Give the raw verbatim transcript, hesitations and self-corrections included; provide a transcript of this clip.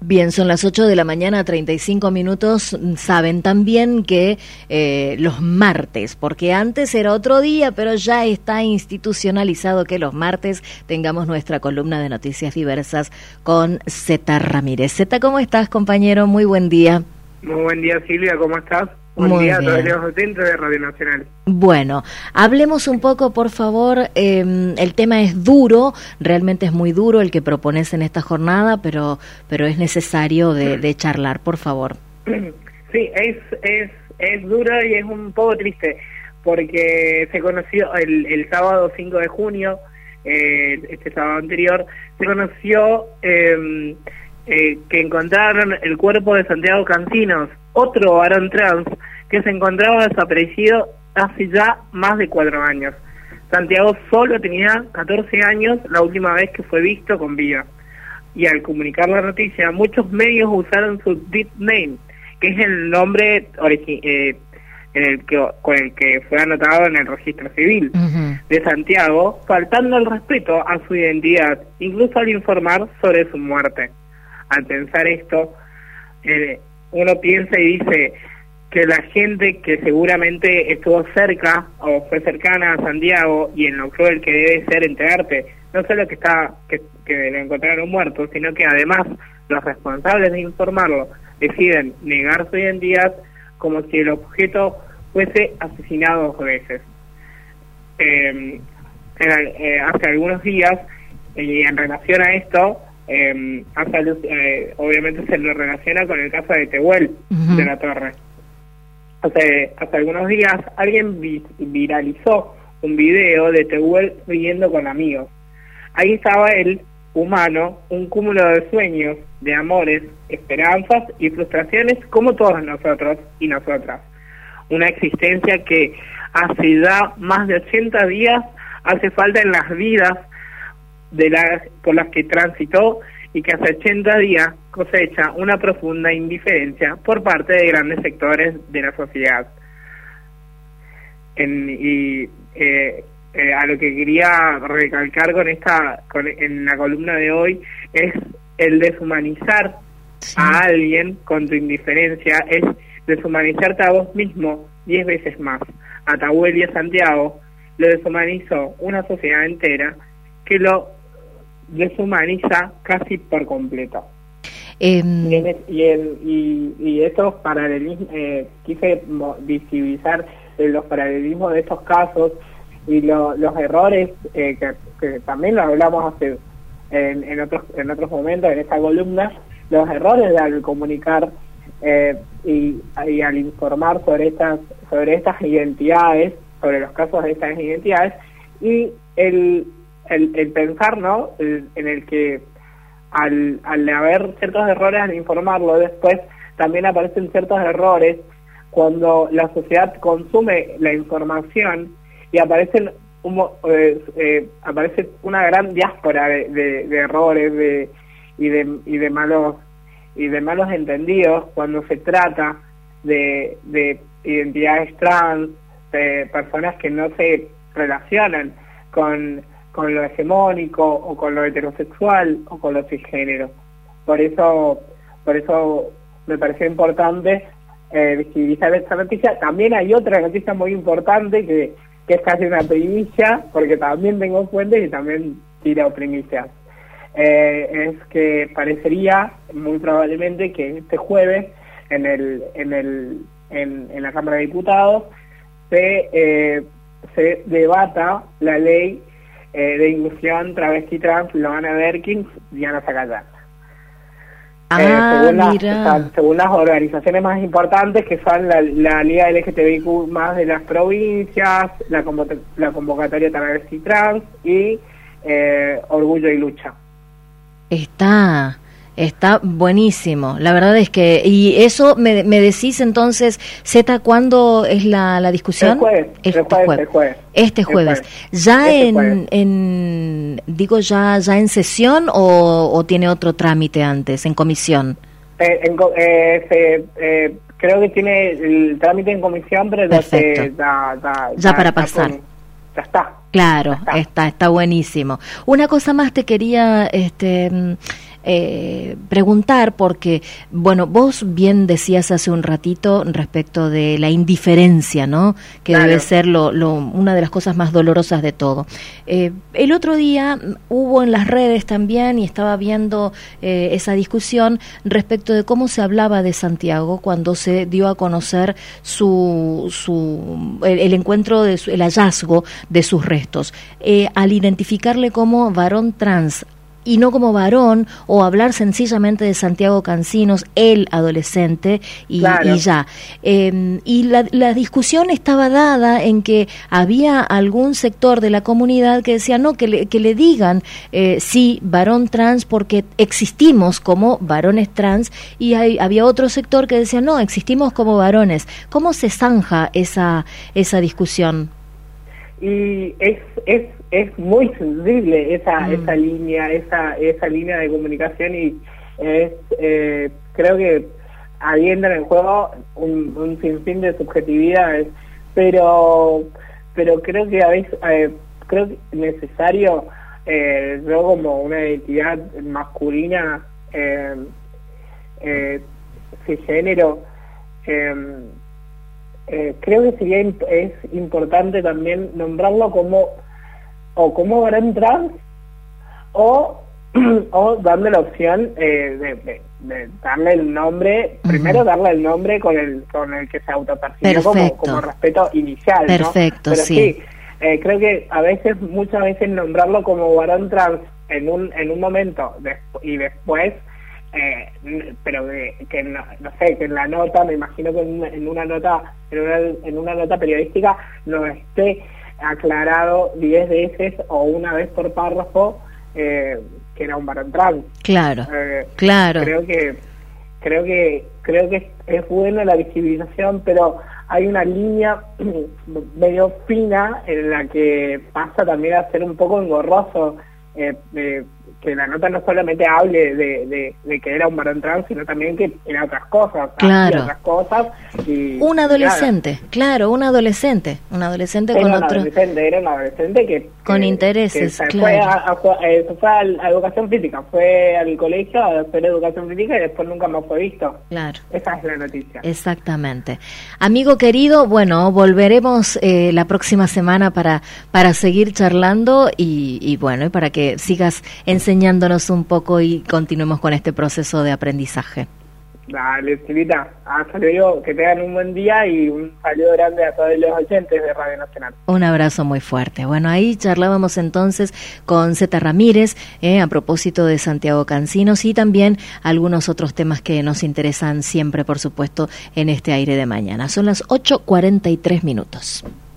Bien, son las ocho de la mañana, treinta y cinco minutos. Saben también que eh, los martes, porque antes era otro día, pero ya está institucionalizado que los martes tengamos nuestra columna de noticias diversas con Zeta Ramírez. Zeta, ¿cómo estás, compañero? Muy buen día. Muy buen día, Silvia, ¿cómo estás? Buen Muy día a bien. todos los oyentes de Radio Nacional. Bueno, hablemos un poco, por favor. Eh, el tema es duro, realmente es muy duro el que propones en esta jornada, pero pero es necesario de, de charlar, por favor. Sí, es, es, es duro y es un poco triste, porque se conoció el, el sábado cinco de junio, eh, este sábado anterior, se conoció eh, eh, que encontraron el cuerpo de Santiago Cancinos, otro varón trans que se encontraba desaparecido hace ya más de cuatro años. Santiago solo tenía catorce años la última vez que fue visto con vida. Y al comunicar la noticia, muchos medios usaron su deep name, que es el nombre origi- eh, en el que, con el que fue anotado en el registro civil uh-huh. de Santiago, faltando el respeto a su identidad, incluso al informar sobre su muerte. Al pensar esto, eh, uno piensa y dice que la gente que seguramente estuvo cerca o fue cercana a Santiago y en lo cruel que debe ser entregarte, no solo que está que, que lo encontraron muerto, sino que además los responsables de informarlo deciden negar su identidad como si el objeto fuese asesinado dos veces. Eh, en, eh, hace algunos días, y en relación a esto, Eh, hace, eh, obviamente se lo relaciona con el caso de Tehuel uh-huh. de la Torre. Hace, hace algunos días alguien vi, viralizó un video de Tehuel riendo con amigos. Ahí estaba él, humano, un cúmulo de sueños, de amores, esperanzas y frustraciones como todos nosotros y nosotras. Una existencia que hace ya más de ochenta días hace falta en las vidas de las por las que transitó y que hace ochenta días cosecha una profunda indiferencia por parte de grandes sectores de la sociedad. En, y eh, eh, a lo que quería recalcar con esta con, en la columna de hoy es el deshumanizar sí. a alguien con tu indiferencia, es deshumanizarte a vos mismo diez veces más. A Tehuel y a Santiago lo deshumanizó una sociedad entera que lo deshumaniza casi por completo. Eh, y, en, y, en, y, y estos paralelismos, eh, quise visibilizar eh, los paralelismos de estos casos y lo, los errores eh, que, que también lo hablamos hace en, en otros en otros momentos en esta columna, los errores al comunicar eh, y, y al informar sobre estas sobre estas identidades, sobre los casos de estas identidades y el El, el pensar, ¿no? El, en el que al, al haber ciertos errores al informarlo, después también aparecen ciertos errores cuando la sociedad consume la información y aparecen un, eh, eh, aparece una gran diáspora de, de, de errores de, y de y de malos y de malos entendidos cuando se trata de, de identidades trans, de personas que no se relacionan con con lo hegemónico o con lo heterosexual o con lo cisgénero. Por eso por eso me pareció importante eh, visibilizar esta noticia. También hay otra noticia muy importante que, que es casi una primicia, porque también tengo fuentes y también tiro primicias. Eh, es que parecería muy probablemente que este jueves en el en el en, en la Cámara de Diputados se eh, se debata la ley Eh, de inclusión travesti trans Loana Berkins, Diana Zacayán. Ah, eh, según, mira. La, según las organizaciones más importantes que son la, la Liga L G T B I Q más de las provincias, la, convo- la convocatoria travesti trans y eh, Orgullo y Lucha. Está Está buenísimo, la verdad es que... Y eso, me, me decís entonces, Zeta, ¿cuándo es la, la discusión? El jueves, este el jueves, jueves. el jueves. Este jueves. jueves. ¿Ya este en, jueves. en, digo, ya ya en sesión o, o tiene otro trámite antes, en comisión? Eh, en, eh, se, eh, creo que tiene el trámite en comisión, pero ya, se, ya, ya, ya para pasar. Con, ya está. Claro, ya está. está, está buenísimo. Una cosa más te quería... este eh, preguntar, porque, bueno, vos bien decías hace un ratito respecto de la indiferencia, ¿no? Que claro. debe ser lo, lo, una de las cosas más dolorosas de todo. Eh, el otro día hubo en las redes también, y estaba viendo eh, esa discusión respecto de cómo se hablaba de Santiago cuando se dio a conocer su, su el, el encuentro, de su, el hallazgo de sus restos. Eh, al identificarle como varón trans y no como varón, o hablar sencillamente de Santiago Cancinos, el adolescente, y, claro. y ya. Eh, y la, la discusión estaba dada en que había algún sector de la comunidad que decía, no, que le, que le digan eh, sí, varón trans, porque existimos como varones trans, y hay, había otro sector que decía, no, existimos como varones. ¿Cómo se zanja esa, esa discusión? Y es es es muy sensible esa mm. esa línea esa esa línea de comunicación, y es eh, creo que ahí entra en juego un, un sinfín de subjetividades, pero pero creo que a veces eh, creo que es necesario eh, yo como una identidad masculina eh, eh, cisgénero eh, Eh, creo que sería imp es importante también nombrarlo como o como varón trans o o darle la opción eh, de, de, de darle el nombre, uh-huh. primero darle el nombre con el con el que se autopercibió como, como respeto inicial. Perfecto, ¿no? Pero sí, sí eh, creo que a veces, muchas veces nombrarlo como varón trans en un en un momento de, y después Eh, pero que, que no, no sé, que en la nota, me imagino que en una, en una nota en una, en una nota periodística no esté aclarado diez veces o una vez por párrafo eh, que era un varón trans. Claro, eh, claro. Creo que creo que creo que es buena la visibilización, pero hay una línea medio fina en la que pasa también a ser un poco engorroso. Eh, eh, que la nota no solamente hable de, de, de que era un varón trans, sino también que era otras cosas, claro. otras cosas. Y, un adolescente, nada. claro, un adolescente, un adolescente era con un otro... Adolescente, era un adolescente que... Con que, intereses, que claro. Fue, a, a, eh, fue a, a educación física, fue al colegio a hacer educación física y después nunca más fue visto. Claro. Esa es la noticia. Exactamente. Amigo querido, bueno, volveremos eh, la próxima semana para, para seguir charlando y, y bueno, y para que sigas enseñándonos un poco y continuemos con este proceso de aprendizaje. Dale, Silvita, hasta luego, que tengan un buen día y un saludo grande a todos los oyentes de Radio Nacional. Un abrazo muy fuerte. Bueno, ahí charlábamos entonces con Zeta Ramírez eh, a propósito de Santiago Cancinos y también algunos otros temas que nos interesan siempre, por supuesto, en este aire de mañana. Son las ocho cuarenta y tres minutos.